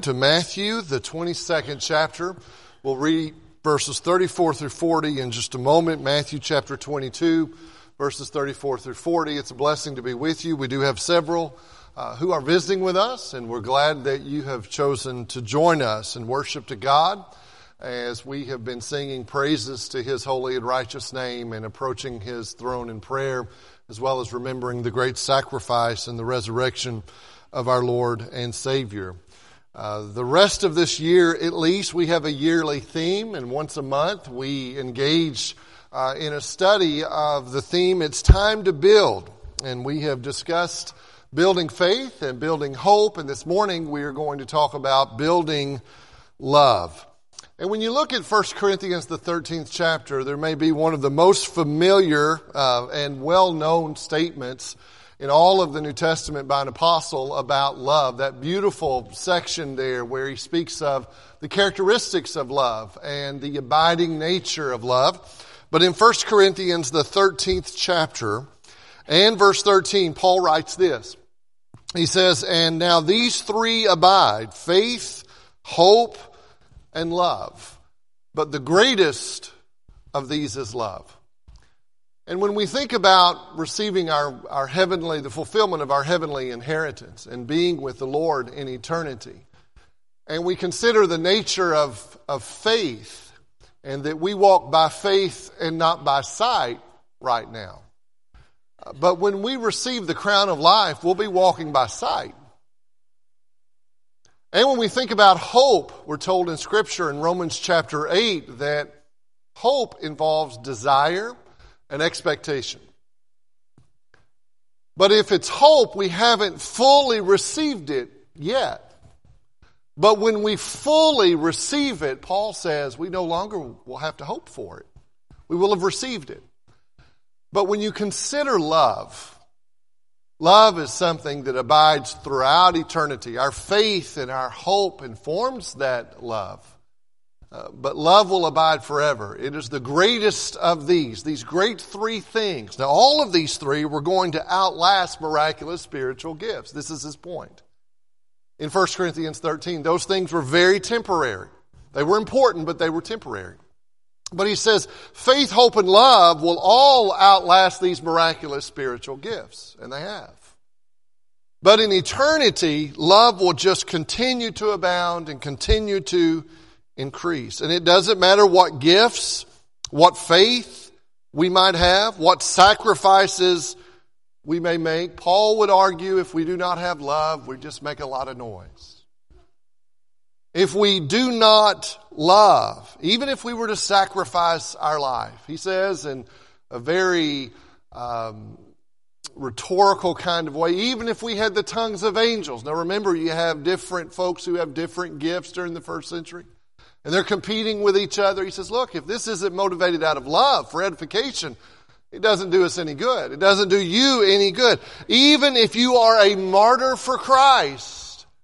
to Matthew, the 22nd chapter. We'll read verses 34 through 40 in just a moment. Matthew chapter 22, verses 34 through 40. It's a blessing to be with you. We do have several who are visiting with us, and we're glad that you have chosen to join us in worship to God as we have been singing praises to His holy and righteous name and approaching His throne in prayer, as well as remembering the great sacrifice and the resurrection of our Lord and Savior. The rest of this year, at least, we have a yearly theme, and once a month we engage in a study of the theme, It's Time to Build. And we have discussed building faith and building hope, and this morning we are going to talk about building love. And when you look at 1 Corinthians, the 13th chapter, there may be one of the most familiar and well-known statements in all of the New Testament by an apostle about love. That beautiful section there where he speaks of the characteristics of love and the abiding nature of love. But in 1 Corinthians, the 13th chapter and verse 13, Paul writes this. He says, "And now these three abide, faith, hope, and love. But the greatest of these is love." And when we think about receiving our heavenly, the fulfillment of our heavenly inheritance and being with the Lord in eternity, and we consider the nature of faith and that we walk by faith and not by sight right now. But when we receive the crown of life, we'll be walking by sight. And when we think about hope, we're told in Scripture in Romans chapter 8 that hope involves desire and expectation. But if it's hope, we haven't fully received it yet. But when we fully receive it, Paul says we no longer will have to hope for it. We will have received it. But when you consider love, love is something that abides throughout eternity. Our faith and our hope informs that love. But love will abide forever. It is the greatest of these great three things. Now, all of these three were going to outlast miraculous spiritual gifts. This is his point. In 1 Corinthians 13, those things were very temporary. They were important, but they were temporary. But he says, faith, hope, and love will all outlast these miraculous spiritual gifts. And they have. But in eternity, love will just continue to abound and continue to increase. And it doesn't matter what gifts, what faith we might have, what sacrifices we may make. Paul would argue if we do not have love, we just make a lot of noise. If we do not love, even if we were to sacrifice our life, he says in a very rhetorical kind of way, even if we had the tongues of angels. Now remember, you have different folks who have different gifts during the first century, and they're competing with each other. He says, look, if this isn't motivated out of love for edification, it doesn't do us any good. It doesn't do you any good. Even if you are a martyr for Christ,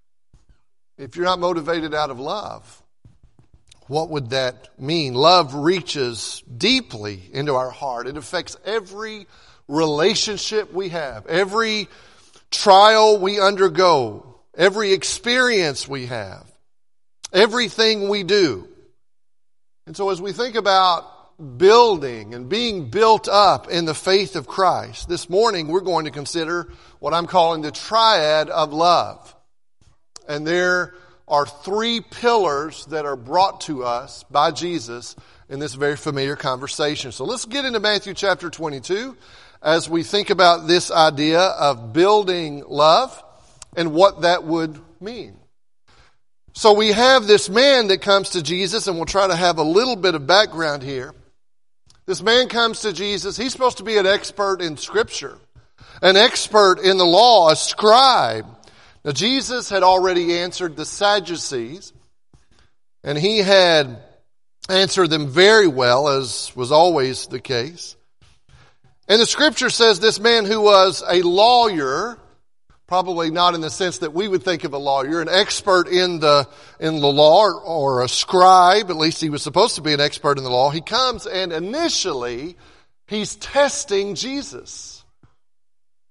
if you're not motivated out of love, what would that mean? Love reaches deeply into our heart. It affects every relationship we have, every trial we undergo, every experience we have, everything we do. And so as we think about building and being built up in the faith of Christ, this morning we're going to consider what I'm calling the triad of love. And there are three pillars that are brought to us by Jesus in this very familiar conversation. So let's get into Matthew chapter 22 as we think about this idea of building love and what that would mean. So we have this man that comes to Jesus, and we'll try to have a little bit of background here. This man comes to Jesus. He's supposed to be an expert in Scripture, an expert in the law, a scribe. Now, Jesus had already answered the Sadducees, and he had answered them very well, as was always the case. And the Scripture says this man who was a lawyer, probably not in the sense that we would think of a lawyer, an expert in the law, or a scribe, at least he was supposed to be an expert in the law. He comes and initially he's testing Jesus.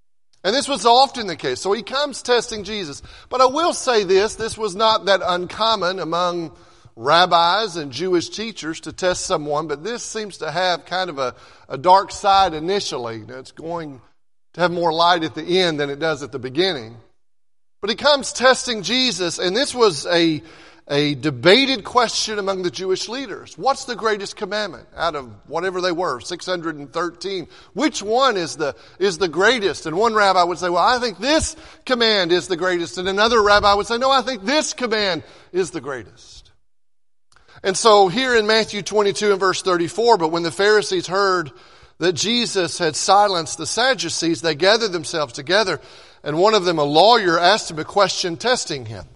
And this was often the case. So he comes testing Jesus. But I will say this was not that uncommon among rabbis and Jewish teachers to test someone, but this seems to have kind of a dark side initially. It's going to have more light at the end than it does at the beginning. But he comes testing Jesus, and this was a debated question among the Jewish leaders. What's the greatest commandment out of whatever they were, 613? Which one is the greatest? And one rabbi would say, well, I think this command is the greatest. And another rabbi would say, no, I think this command is the greatest. And so here in Matthew 22 and verse 34, but when the Pharisees heard that Jesus had silenced the Sadducees, they gathered themselves together, and one of them, a lawyer, asked him a question, testing him.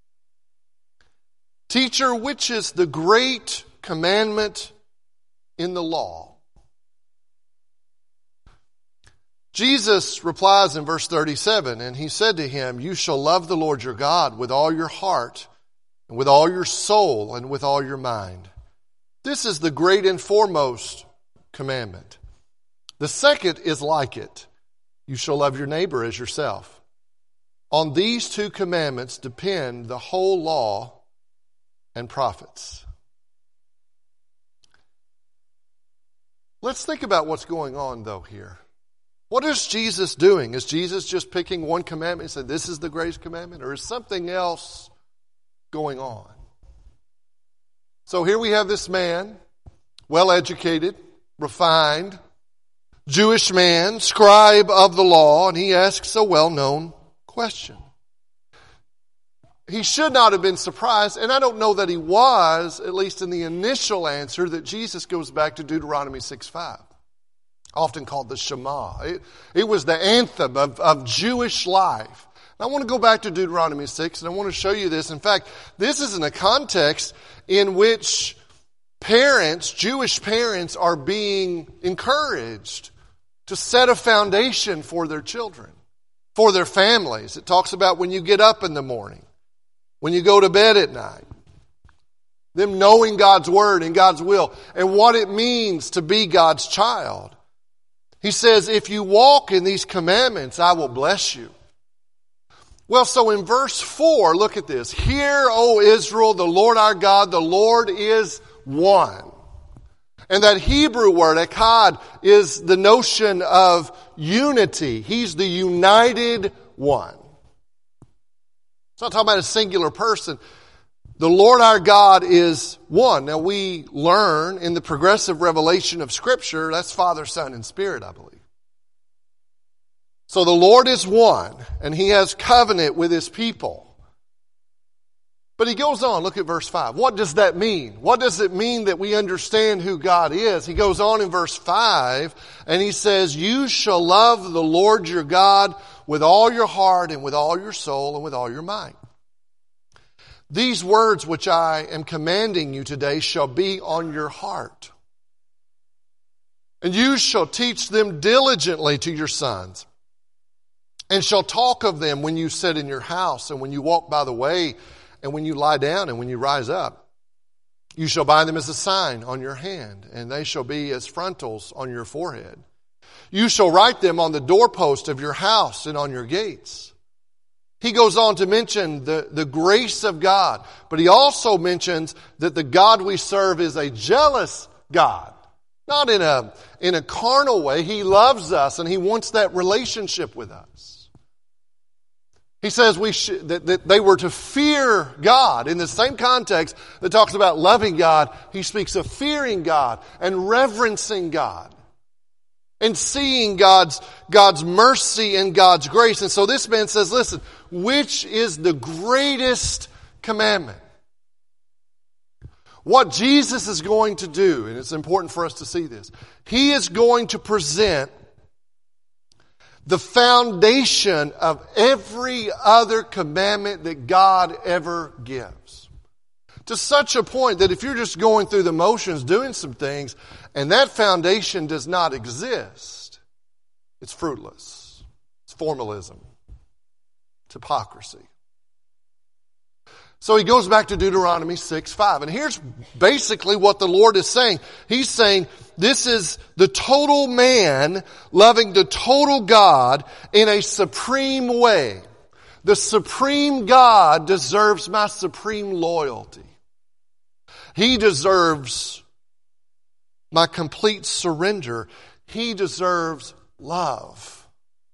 Teacher, which is the great commandment in the law? Jesus replies in verse 37, and he said to him, you shall love the Lord your God with all your heart, and with all your soul, and with all your mind. This is the great and foremost commandment. The second is like it. You shall love your neighbor as yourself. On these two commandments depend the whole law and prophets. Let's think about what's going on, though, here. What is Jesus doing? Is Jesus just picking one commandment and saying, this is the greatest commandment? Or is something else going on? So here we have this man, well-educated, refined, Jewish man, scribe of the law, and he asks a well-known question. He should not have been surprised, and I don't know that he was, at least in the initial answer, that Jesus goes back to Deuteronomy 6:5, often called the Shema. It was the anthem of Jewish life. And I want to go back to Deuteronomy 6, and I want to show you this. In fact, this is in a context in which parents, Jewish parents, are being encouraged to set a foundation for their children, for their families. It talks about when you get up in the morning, when you go to bed at night, them knowing God's word and God's will and what it means to be God's child. He says, if you walk in these commandments, I will bless you. Well, so in verse 4, look at this. Hear, O Israel, the Lord our God, the Lord is one. And that Hebrew word, echad, is the notion of unity. He's the united one. It's not talking about a singular person. The Lord our God is one. Now we learn in the progressive revelation of Scripture, that's Father, Son, and Spirit, I believe. So the Lord is one, and He has covenant with His people. But He goes on, look at verse 5. What does that mean? What does it mean that we understand who God is? He goes on in verse 5, and He says, you shall love the Lord your God with all your heart and with all your soul and with all your might. These words which I am commanding you today shall be on your heart. And you shall teach them diligently to your sons, and shall talk of them when you sit in your house, and when you walk by the way, and when you lie down, and when you rise up. You shall bind them as a sign on your hand, and they shall be as frontals on your forehead. You shall write them on the doorpost of your house and on your gates. He goes on to mention the grace of God, but he also mentions that the God we serve is a jealous God. Not in a carnal way. He loves us and He wants that relationship with us. He says that they were to fear God. In the same context that talks about loving God, he speaks of fearing God and reverencing God and seeing God's mercy and God's grace. And so this man says, listen, which is the greatest commandment? What Jesus is going to do, and it's important for us to see this, He is going to present the foundation of every other commandment that God ever gives. To such a point that if you're just going through the motions, doing some things, and that foundation does not exist, it's fruitless. It's formalism. It's hypocrisy. So he goes back to Deuteronomy 6:5. And here's basically what the Lord is saying. He's saying, This is the total man loving the total God in a supreme way. The supreme God deserves my supreme loyalty. He deserves my complete surrender. He deserves love.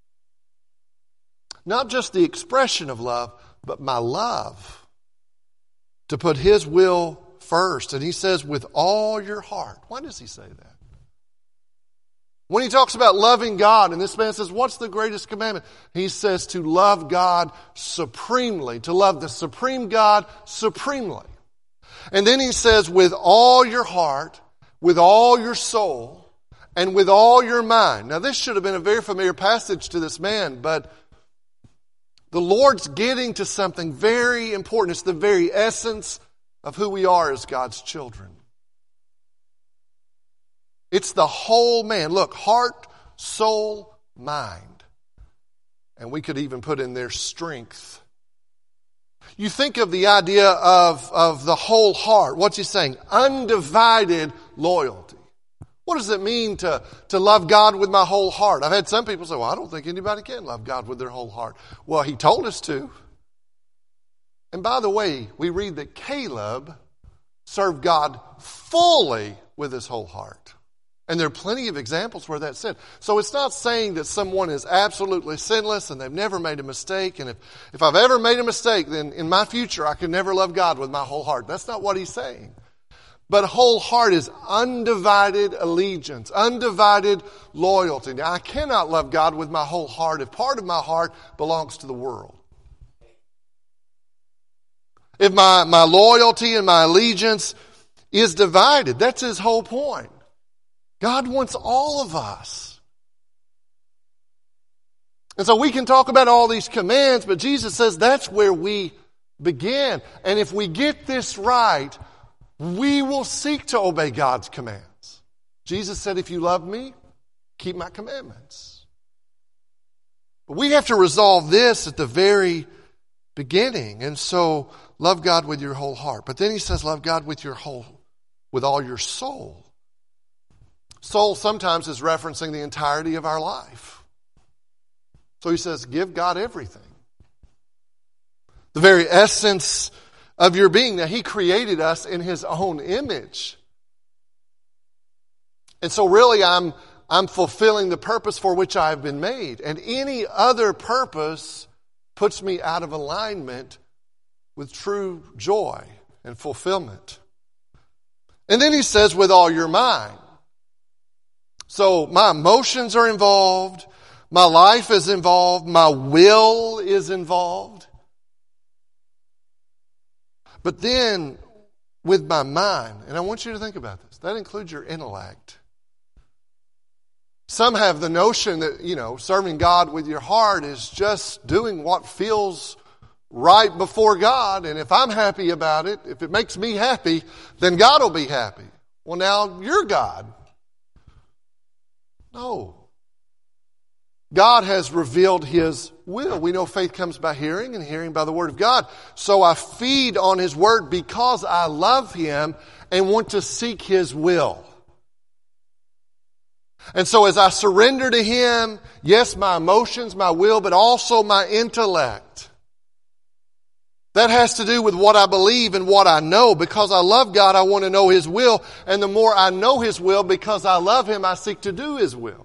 Not just the expression of love, but my love. To put His will first. And He says, with all your heart. Why does He say that? When He talks about loving God, and this man says, what's the greatest commandment? He says to love God supremely, to love the supreme God supremely. And then He says, with all your heart, with all your soul, and with all your mind. Now this should have been a very familiar passage to this man, but the Lord's getting to something very important. It's the very essence of who we are as God's children. It's the whole man. Look, heart, soul, mind. And we could even put in there strength. You think of the idea of the whole heart. What's He saying? Undivided loyalty. What does it mean to love God with my whole heart? I've had some people say, well, I don't think anybody can love God with their whole heart. Well, He told us to. And by the way, we read that Caleb served God fully with his whole heart. And there are plenty of examples where that's said. So it's not saying that someone is absolutely sinless and they've never made a mistake. And if I've ever made a mistake, then in my future I can never love God with my whole heart. That's not what He's saying. But whole heart is undivided allegiance, undivided loyalty. Now, I cannot love God with my whole heart if part of my heart belongs to the world. If my loyalty and my allegiance is divided, that's His whole point. God wants all of us. And so we can talk about all these commands, but Jesus says that's where we begin. And if we get this right, we will seek to obey God's commands. Jesus said, if you love me, keep my commandments. But we have to resolve this at the very beginning. And so love God with your whole heart. But then He says, love God with all your soul. Soul sometimes is referencing the entirety of our life. So He says, give God everything. The very essence of your being. Now, He created us in His own image. And so really I'm fulfilling the purpose for which I have been made. And any other purpose puts me out of alignment with true joy and fulfillment. And then He says, with all your mind. So my emotions are involved, my life is involved, my will is involved. But then with my mind, and I want you to think about this, that includes your intellect. Some have the notion that, serving God with your heart is just doing what feels right before God, and if I'm happy about it, if it makes me happy, then God will be happy. Well, now you're God. No. God has revealed His will. We know faith comes by hearing, and hearing by the Word of God. So I feed on His Word because I love Him and want to seek His will. And so as I surrender to Him, yes, my emotions, my will, but also my intellect. That has to do with what I believe and what I know. Because I love God, I want to know His will. And the more I know His will, because I love Him, I seek to do His will.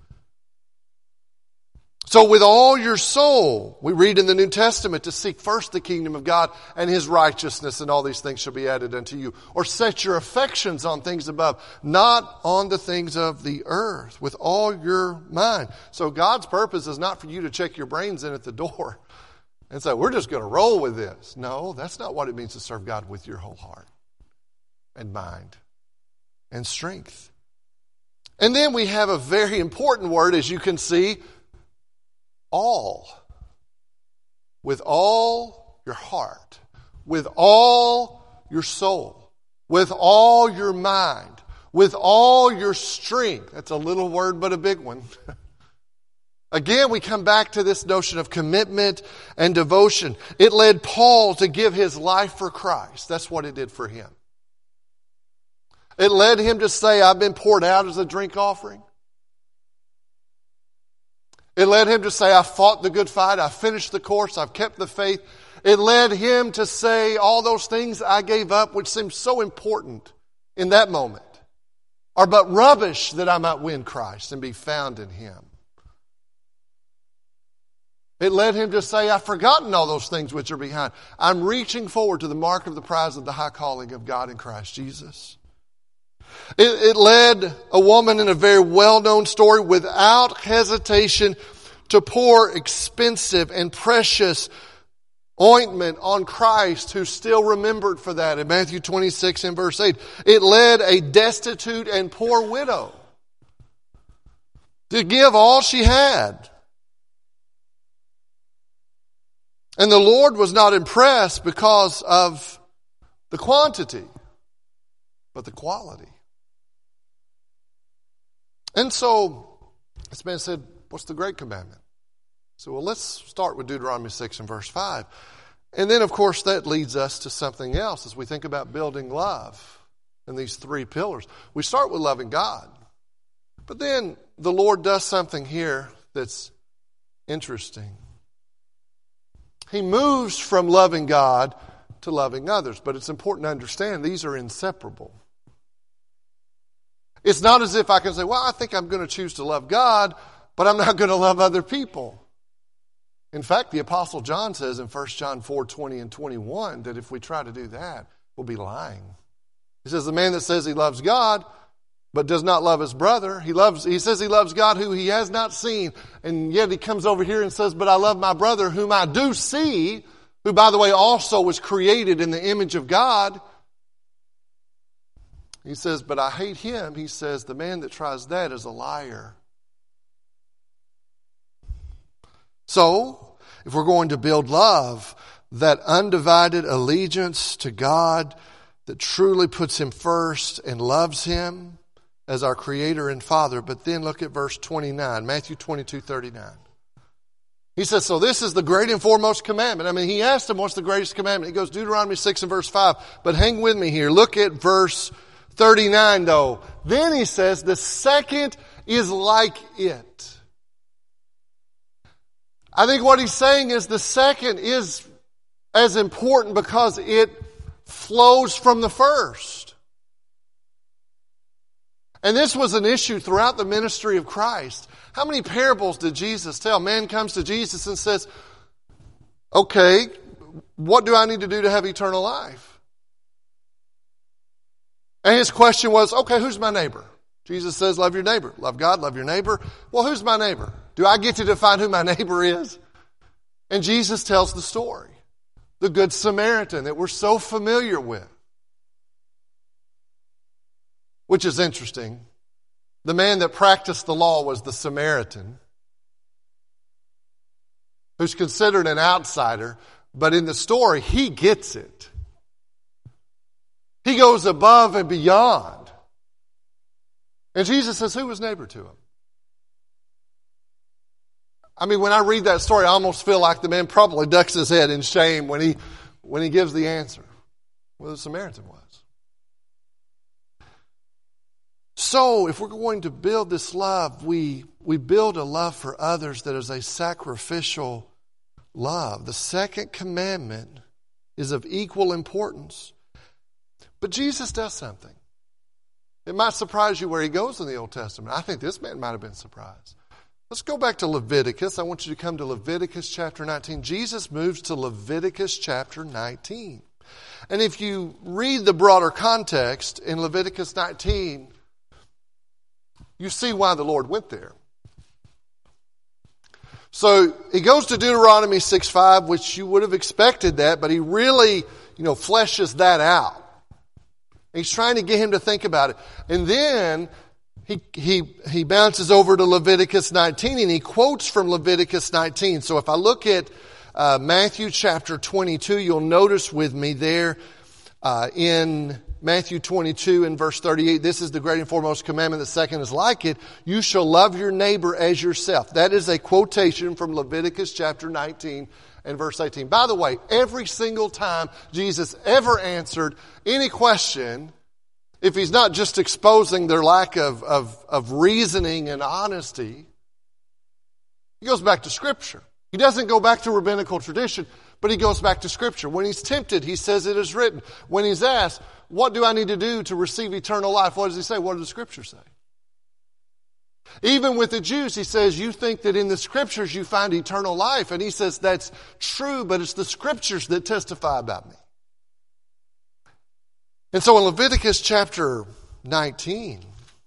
So with all your soul, we read in the New Testament to seek first the kingdom of God and His righteousness, and all these things shall be added unto you. Or set your affections on things above, not on the things of the earth, with all your mind. So God's purpose is not for you to check your brains in at the door and say, we're just going to roll with this. No, that's not what it means to serve God with your whole heart and mind and strength. And then we have a very important word, as you can see, all. With all your heart, with all your soul, with all your mind, with all your strength. That's a little word, but a big one. Again, we come back to this notion of commitment and devotion. It led Paul to give his life for Christ. That's what it did for him. It led him to say, I've been poured out as a drink offering. It led him to say, I fought the good fight, I finished the course, I've kept the faith. It led him to say, all those things I gave up, which seemed so important in that moment, are but rubbish that I might win Christ and be found in Him. It led him to say, I've forgotten all those things which are behind. I'm reaching forward to the mark of the prize of the high calling of God in Christ Jesus. It led a woman in a very well-known story without hesitation to pour expensive and precious ointment on Christ, who's still remembered for that in Matthew 26 and verse 8. It led a destitute and poor widow to give all she had. And the Lord was not impressed because of the quantity, but the quality. And so, this man said, what's the great commandment? So, well, let's start with Deuteronomy 6 and verse 5. And then, of course, that leads us to something else as we think about building love and these three pillars. We start with loving God. But then the Lord does something here that's interesting. He moves from loving God to loving others. But it's important to understand these are inseparable. It's not as if I can say, well, I think I'm going to choose to love God, but I'm not going to love other people. In fact, the Apostle John says in 1 John 4:20 and 21 that if we try to do that, we'll be lying. He says the man that says he loves God but does not love his brother, he says he loves God who he has not seen, and yet he comes over here and says, but I love my brother whom I do see, who by the way also was created in the image of God. He says, but I hate him. He says the man that tries that is a liar. So, if we're going to build love, that undivided allegiance to God that truly puts Him first and loves Him as our Creator and Father. But then look at verse 29, Matthew 22:39. He says, so this is the great and foremost commandment. I mean, he asked him, what's the greatest commandment? He goes, Deuteronomy 6 and verse 5. But hang with me here. Look at verse 39 though. Then he says, the second is like it. I think what he's saying is the second is as important because it flows from the first. And this was an issue throughout the ministry of Christ. How many parables did Jesus tell? Man comes to Jesus and says, okay, what do I need to do to have eternal life? And his question was, okay, who's my neighbor? Jesus says, love your neighbor. Love God, love your neighbor. Well, who's my neighbor? Do I get to define who my neighbor is? And Jesus tells the story. The Good Samaritan that we're so familiar with. Which is interesting. The man that practiced the law was the Samaritan, who's considered an outsider, but in the story, he gets it. He goes above and beyond. And Jesus says, who was neighbor to him? I mean, when I read that story, I almost feel like the man probably ducks his head in shame when he gives the answer. Well, the Samaritan was. So, if we're going to build this love, we build a love for others that is a sacrificial love. The second commandment is of equal importance. But Jesus does something. It might surprise you where he goes in the Old Testament. I think this man might have been surprised. Let's go back to Leviticus. I want you to come to Leviticus chapter 19. Jesus moves to Leviticus chapter 19. And if you read the broader context in Leviticus 19, you see why the Lord went there. So he goes to Deuteronomy 6:5, which you would have expected that, but he really, fleshes that out. He's trying to get him to think about it. And then he bounces over to Leviticus 19 and he quotes from Leviticus 19. So if I look at Matthew chapter 22, you'll notice with me there in Matthew 22 and verse 38, this is the great and foremost commandment. The second is like it. You shall love your neighbor as yourself. That is a quotation from Leviticus chapter 19 and verse 18. By the way, every single time Jesus ever answered any question if he's not just exposing their lack of reasoning and honesty, he goes back to Scripture. He doesn't go back to rabbinical tradition, but he goes back to Scripture. When he's tempted, he says it is written. When he's asked, what do I need to do to receive eternal life? What does he say? What does the Scripture say? Even with the Jews, he says, you think that in the Scriptures you find eternal life. And he says, that's true, but it's the Scriptures that testify about me. And so in Leviticus chapter 19,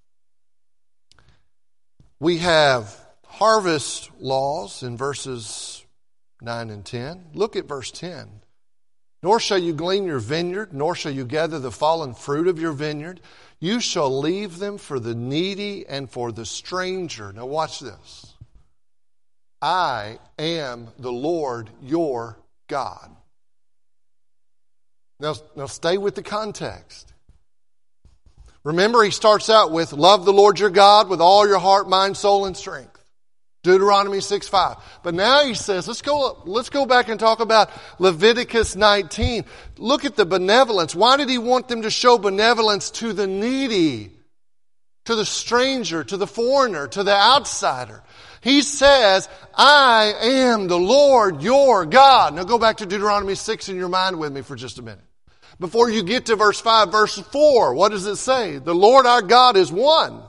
we have harvest laws in verses 9 and 10. Look at verse 10. Nor shall you glean your vineyard, nor shall you gather the fallen fruit of your vineyard. You shall leave them for the needy and for the stranger. Now watch this. I am the Lord your God. Now stay with the context. Remember, he starts out with, love the Lord your God with all your heart, mind, soul, and strength. Deuteronomy 6:5. But now he says, let's go back and talk about Leviticus 19. Look at the benevolence. Why did he want them to show benevolence to the needy, to the stranger, to the foreigner, to the outsider? He says, I am the Lord your God. Now go back to Deuteronomy 6 in your mind with me for just a minute. Before you get to verse 5, verse 4, what does it say? The Lord our God is one.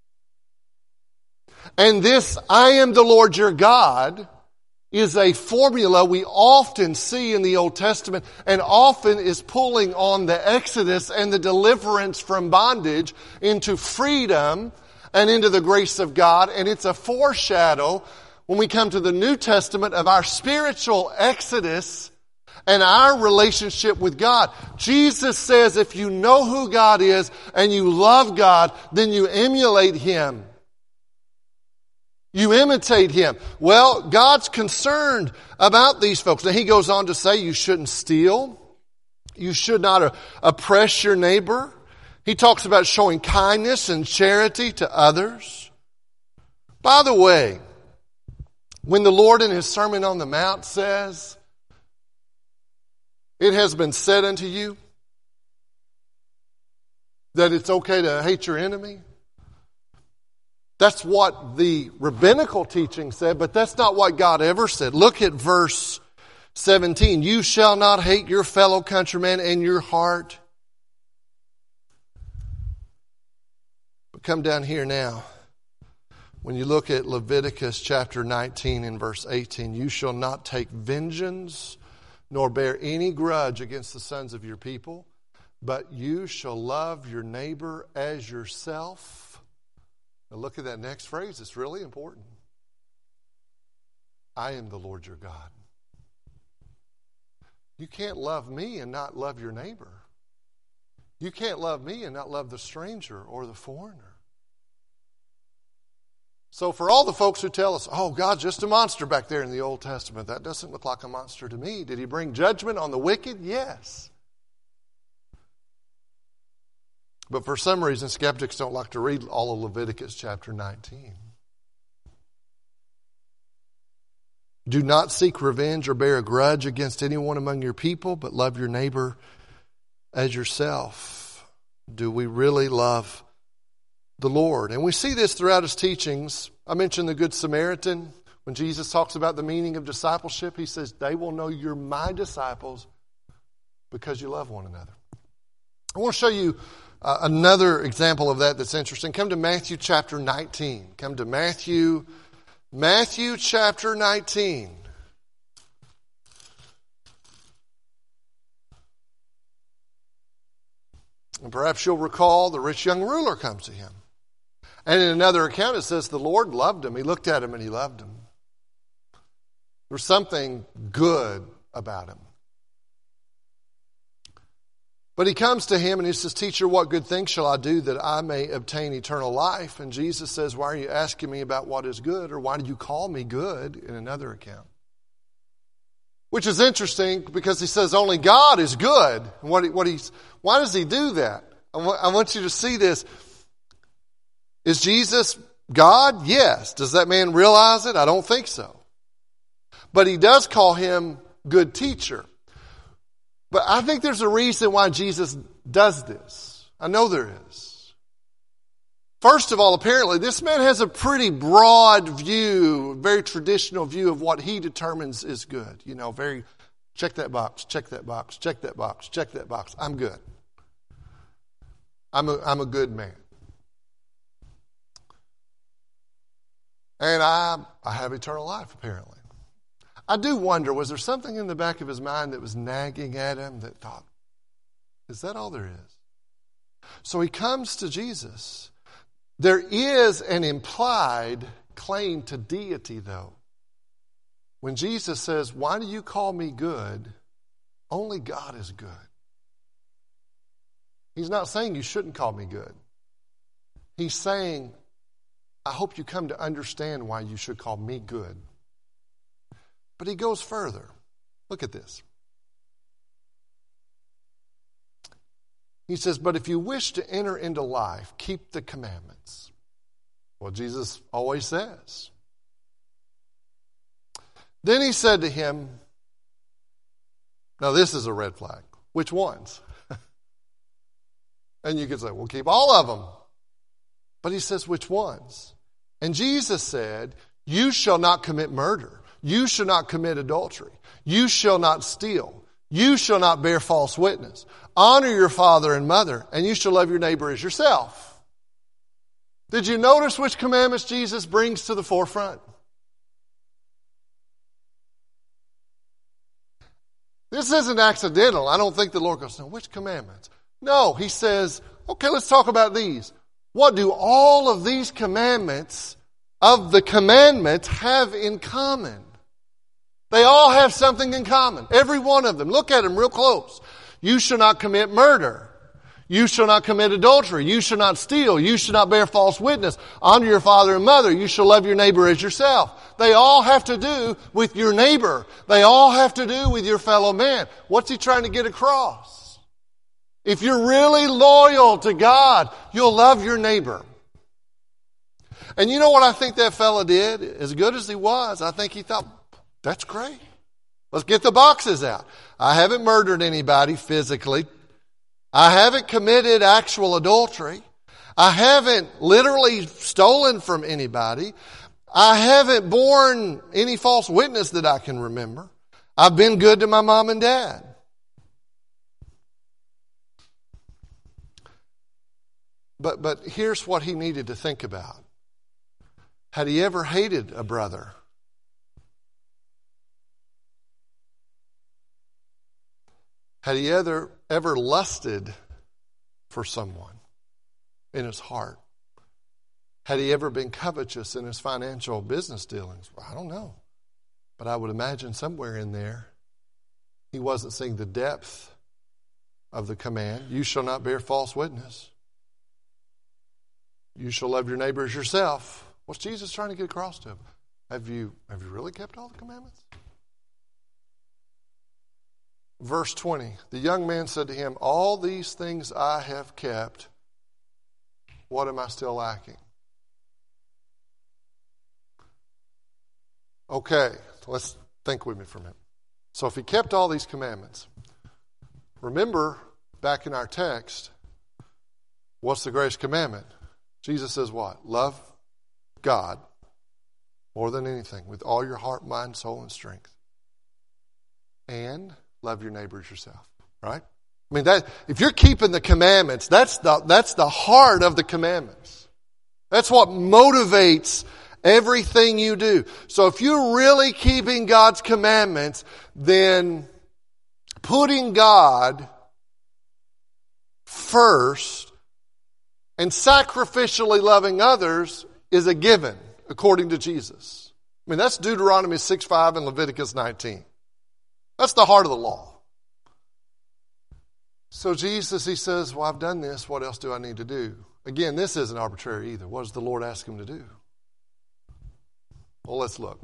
And this, I am the Lord your God, is a formula we often see in the Old Testament and often is pulling on the Exodus and the deliverance from bondage into freedom and into the grace of God. And it's a foreshadow when we come to the New Testament of our spiritual exodus and our relationship with God. Jesus says if you know who God is and you love God, then you emulate Him. You imitate Him. Well, God's concerned about these folks. Now, He goes on to say you shouldn't steal. You should not oppress your neighbor. He talks about showing kindness and charity to others. By the way, when the Lord in His Sermon on the Mount says, it has been said unto you that it's okay to hate your enemy, that's what the rabbinical teaching said, but that's not what God ever said. Look at verse 17. You shall not hate your fellow countryman in your heart. But come down here now. When you look at Leviticus chapter 19 and verse 18, you shall not take vengeance nor bear any grudge against the sons of your people, but you shall love your neighbor as yourself. Now look at that next phrase. It's really important. I am the Lord your God. You can't love me and not love your neighbor. You can't love me and not love the stranger or the foreigner. So for all the folks who tell us, oh, God's just a monster back there in the Old Testament, that doesn't look like a monster to me. Did He bring judgment on the wicked? Yes. But for some reason, skeptics don't like to read all of Leviticus chapter 19. Do not seek revenge or bear a grudge against anyone among your people, but love your neighbor as yourself. Do we really love the Lord? And we see this throughout His teachings. I mentioned the Good Samaritan. When Jesus talks about the meaning of discipleship, He says, they will know you're my disciples because you love one another. I want to show you another example of that that's interesting. Come to Matthew chapter 19. Come to Matthew chapter 19. And perhaps you'll recall the rich young ruler comes to Him. And in another account it says the Lord loved him. He looked at him and He loved him. There's something good about him. But he comes to Him and he says, Teacher, what good things shall I do that I may obtain eternal life? And Jesus says, why are you asking me about what is good? Or why did you call me good in another account? Which is interesting because He says only God is good. And why does He do that? I want you to see this. Is Jesus God? Yes. Does that man realize it? I don't think so. But He does call Him good teacher. But I think there's a reason why Jesus does this. I know there is. First of all, apparently, this man has a pretty broad view, very traditional view of what he determines is good. Very, check that box, check that box, check that box, check that box. I'm good. I'm a good man. And I have eternal life, apparently. I do wonder, was there something in the back of his mind that was nagging at him that thought, is that all there is? So he comes to Jesus. There is an implied claim to deity, though. When Jesus says, why do you call me good? Only God is good. He's not saying you shouldn't call me good. He's saying, I hope you come to understand why you should call me good. But he goes further. Look at this. He says, but if you wish to enter into life, keep the commandments. Well, Jesus always says. Then he said to him, now this is a red flag. Which ones? And you could say, well, keep all of them. But he says, which ones? And Jesus said, you shall not commit murder. You shall not commit adultery. You shall not steal. You shall not bear false witness. Honor your father and mother, and you shall love your neighbor as yourself. Did you notice which commandments Jesus brings to the forefront? This isn't accidental. I don't think the Lord goes, no, which commandments? No, he says, okay, let's talk about these. What do all of these commandments of the commandments have in common? They all have something in common. Every one of them. Look at them real close. You shall not commit murder. You shall not commit adultery. You shall not steal. You shall not bear false witness. Honor your father and mother. You shall love your neighbor as yourself. They all have to do with your neighbor. They all have to do with your fellow man. What's he trying to get across? If you're really loyal to God, you'll love your neighbor. And you know what I think that fella did? As good as he was, I think he thought, that's great. Let's get the boxes out. I haven't murdered anybody physically. I haven't committed actual adultery. I haven't literally stolen from anybody. I haven't borne any false witness that I can remember. I've been good to my mom and dad. But here's what he needed to think about. Had he ever hated a brother? Had he ever lusted for someone in his heart? Had he ever been covetous in his financial business dealings? Well, I don't know. But I would imagine somewhere in there, he wasn't seeing the depth of the command. You shall not bear false witness. You shall love your neighbor as yourself. What's Jesus trying to get across to him? Have you really kept all the commandments? Verse 20, the young man said to him, all these things I have kept. What am I still lacking? Okay, let's think with me for a minute. So if he kept all these commandments, remember back in our text, what's the greatest commandment? Jesus says what? Love God more than anything with all your heart, mind, soul, and strength. And love your neighbor as yourself, right? I mean, that if you're keeping the commandments, that's the heart of the commandments. That's what motivates everything you do. So if you're really keeping God's commandments, then putting God first and sacrificially loving others is a given, according to Jesus. I mean, that's Deuteronomy 6:5 and Leviticus 19. That's the heart of the law. So Jesus, he says, well, I've done this. What else do I need to do? Again, this isn't arbitrary either. What does the Lord ask him to do? Well, let's look.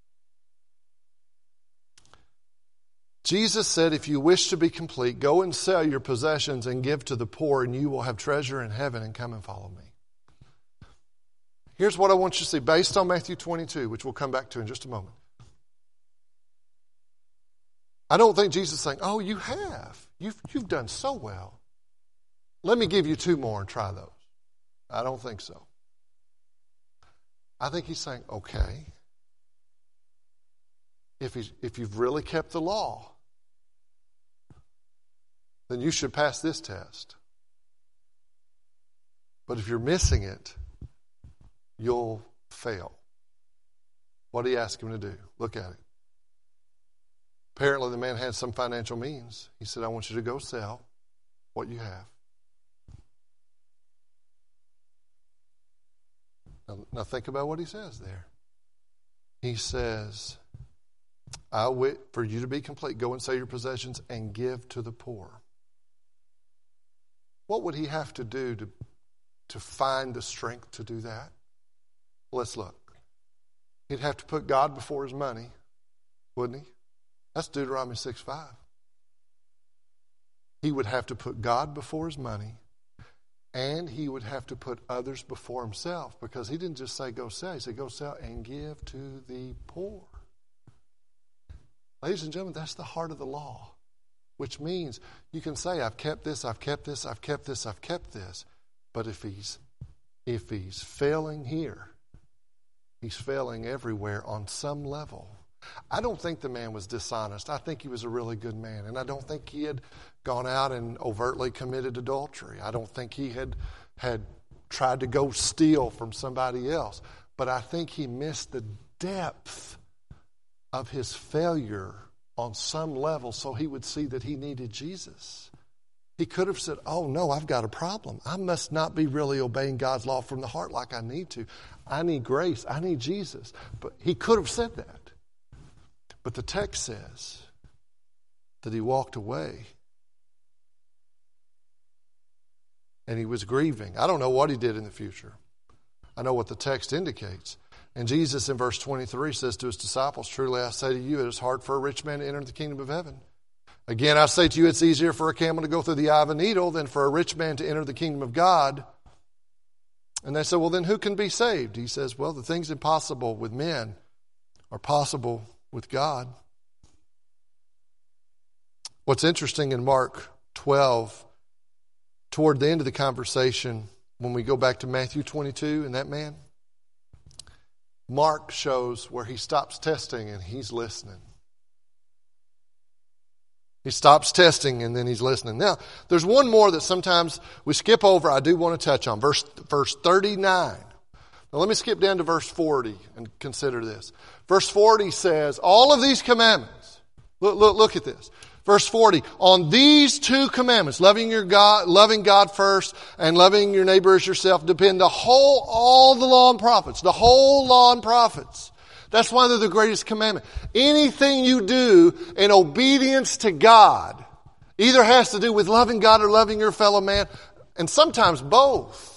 Jesus said, if you wish to be complete, go and sell your possessions and give to the poor, and you will have treasure in heaven, and come and follow me. Here's what I want you to see based on Matthew 22, which we'll come back to in just a moment. I don't think Jesus is saying, oh, you have. You've done so well. let me give you two more and try those. I don't think so. I think he's saying, okay, if you've really kept the law, then you should pass this test. But if you're missing it, you'll fail. What did he ask him to do? Look at it. Apparently the man had some financial means. He said, I want you to go sell what you have. Now think about what he says there. He says, I wait for you to be complete. Go and sell your possessions and give to the poor. What would he have to do to find the strength to do that? Let's look. He'd have to put God before his money, wouldn't he? That's Deuteronomy 6:5. He would have to put God before his money, and he would have to put others before himself, because he didn't just say go sell. He said go sell and give to the poor. Ladies and gentlemen, that's the heart of the law, which means you can say I've kept this, I've kept this, I've kept this, I've kept this. But if he's failing here, he's failing everywhere on some level. I don't think the man was dishonest. I think he was a really good man. And I don't think he had gone out and overtly committed adultery. I don't think he had tried to go steal from somebody else. But I think he missed the depth of his failure on some level, so he would see that he needed Jesus. He could have said, oh no, I've got a problem. I must not be really obeying God's law from the heart like I need to. I need grace. I need Jesus. But he could have said that. But the text says that he walked away and he was grieving. I don't know what he did in the future. I know what the text indicates. And Jesus in verse 23 says to his disciples, truly I say to you, it is hard for a rich man to enter the kingdom of heaven. Again, I say to you, it's easier for a camel to go through the eye of a needle than for a rich man to enter the kingdom of God. And they say, well, then who can be saved? He says, well, the things impossible with men are possible with God. What's interesting in Mark 12, toward the end of the conversation, when we go back to Matthew 22 and that man, Mark shows where he stops testing and he's listening. He stops testing and then he's listening. Now, there's one more that sometimes we skip over. I do want to touch on. Verse 39. Now, let me skip down to verse 40 and consider this. Verse 40 says, all of these commandments, look at this. Verse 40, on these two commandments, loving God first and loving your neighbor as yourself, depend all the law and prophets, the whole law and prophets. That's why they're the greatest commandment. Anything you do in obedience to God either has to do with loving God or loving your fellow man, and sometimes both.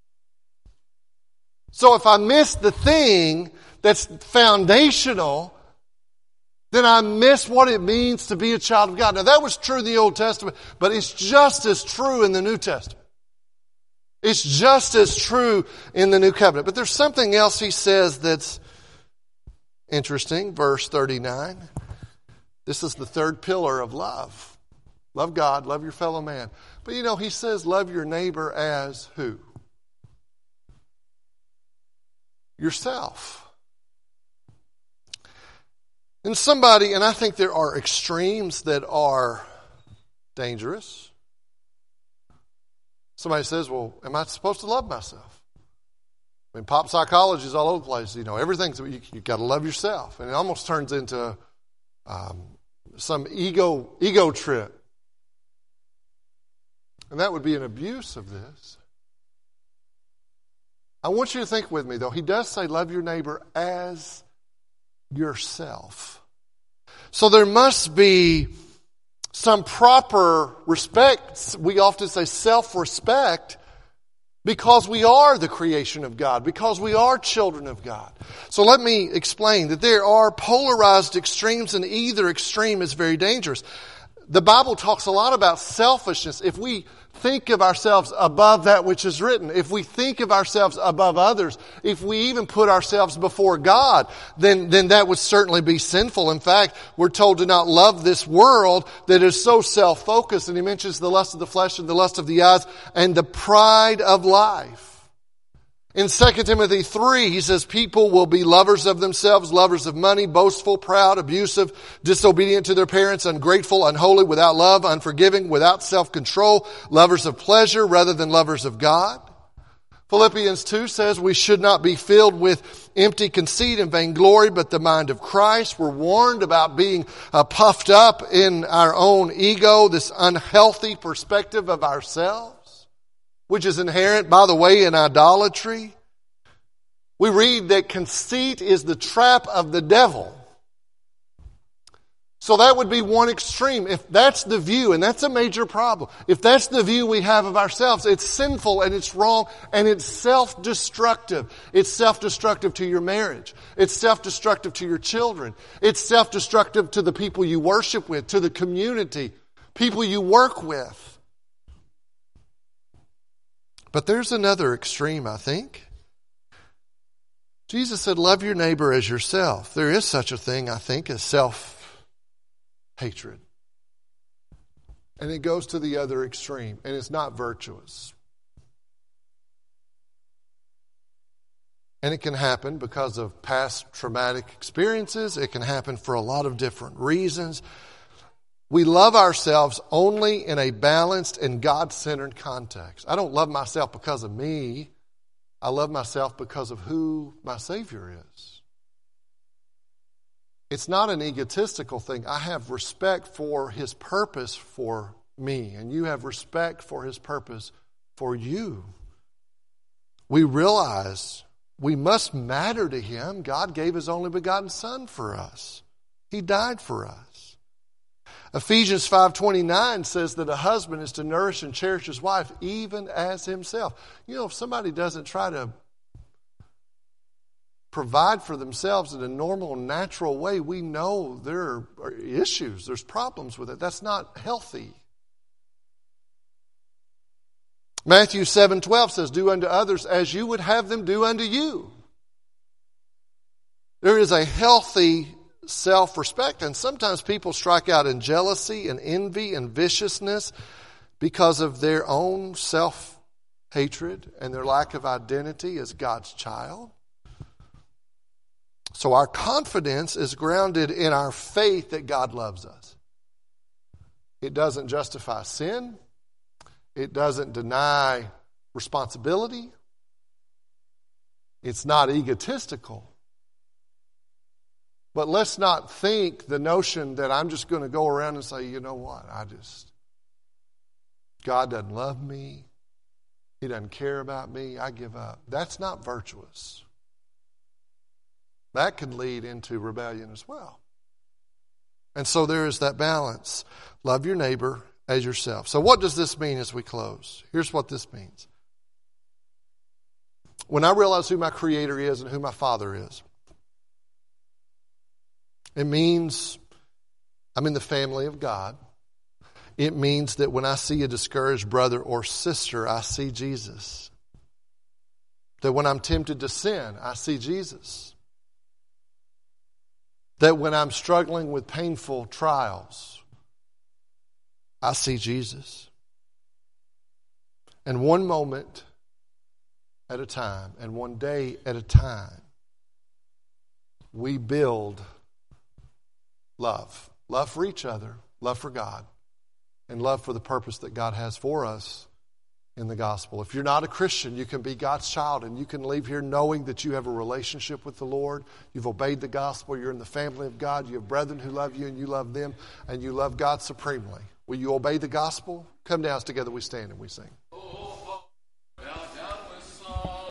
So if I miss the thing that's foundational, then I miss what it means to be a child of God. Now that was true in the Old Testament, but it's just as true in the New Testament. It's just as true in the New Covenant. But there's something else he says that's interesting. Verse 39. This is the third pillar of love. Love God, love your fellow man. But he says love your neighbor as who? Yourself. And I think there are extremes that are dangerous. Somebody says, well, am I supposed to love myself? I mean, pop psychology is all over the place. Everything's, you've got to love yourself. And it almost turns into some ego trip. And that would be an abuse of this. I want you to think with me, though. He does say love your neighbor as yourself. So there must be some proper respect. We often say self-respect because we are the creation of God, because we are children of God. So let me explain that there are polarized extremes, and either extreme is very dangerous. The Bible talks a lot about selfishness. If we think of ourselves above that which is written, if we think of ourselves above others, if we even put ourselves before God, then that would certainly be sinful. In fact, we're told to not love this world that is so self-focused. And he mentions the lust of the flesh and the lust of the eyes and the pride of life. In 2 Timothy 3, he says, people will be lovers of themselves, lovers of money, boastful, proud, abusive, disobedient to their parents, ungrateful, unholy, without love, unforgiving, without self-control, lovers of pleasure rather than lovers of God. Philippians 2 says we should not be filled with empty conceit and vainglory, but the mind of Christ. We're warned about being puffed up in our own ego, this unhealthy perspective of ourselves, which is inherent, by the way, in idolatry. We read that conceit is the trap of the devil. So that would be one extreme. If that's the view, and that's a major problem, if that's the view we have of ourselves, it's sinful and it's wrong and it's self-destructive. It's self-destructive to your marriage. It's self-destructive to your children. It's self-destructive to the people you worship with, to the community, people you work with. But there's another extreme, I think. Jesus said, love your neighbor as yourself. There is such a thing, I think, as self-hatred. And it goes to the other extreme, and it's not virtuous. And it can happen because of past traumatic experiences. It can happen for a lot of different reasons. We love ourselves only in a balanced and God-centered context. I don't love myself because of me. I love myself because of who my Savior is. It's not an egotistical thing. I have respect for His purpose for me, and you have respect for His purpose for you. We realize we must matter to Him. God gave His only begotten Son for us. He died for us. Ephesians 5:29 says that a husband is to nourish and cherish his wife even as himself. You know, if somebody doesn't try to provide for themselves in a normal, natural way, we know there are issues, there's problems with it. That's not healthy. Matthew 7:12 says, do unto others as you would have them do unto you. There is a healthy self-respect, and sometimes people strike out in jealousy and envy and viciousness because of their own self-hatred and their lack of identity as God's child. So our confidence is grounded in our faith that God loves us. It doesn't justify sin. It doesn't deny responsibility. It's not egotistical. But let's not think the notion that I'm just going to go around and say, you know what, God doesn't love me. He doesn't care about me. I give up. That's not virtuous. That can lead into rebellion as well. And so there is that balance. Love your neighbor as yourself. So what does this mean as we close? Here's what this means. When I realize who my Creator is and who my Father is, it means I'm in the family of God. It means that when I see a discouraged brother or sister, I see Jesus. That when I'm tempted to sin, I see Jesus. That when I'm struggling with painful trials, I see Jesus. And one moment at a time, and one day at a time, we build love. Love for each other, love for God, and love for the purpose that God has for us in the gospel. If you're not a Christian, you can be God's child, and you can leave here knowing that you have a relationship with the Lord. You've obeyed the gospel. You're in the family of God. You have brethren who love you, and you love them, and you love God supremely. Will you obey the gospel? Come down, together we stand and we sing.